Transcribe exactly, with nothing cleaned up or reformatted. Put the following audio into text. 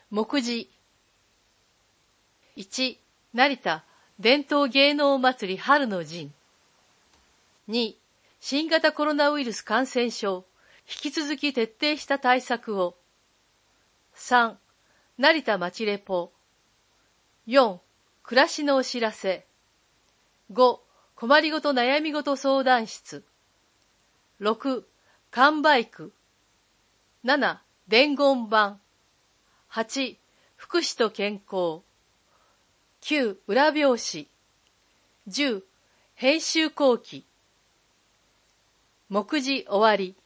目次いち、成田伝統芸能祭り春の陣。に、新型コロナウイルス感染症、引き続き徹底した対策を。さん、成田まちレポ。よん、暮らしのお知らせ。ご、困りごと悩みごと相談室。ろく、完売区。なな、伝言板。はち、福祉と健康。きゅう、裏表紙。じゅう、編集後期。目次終わり。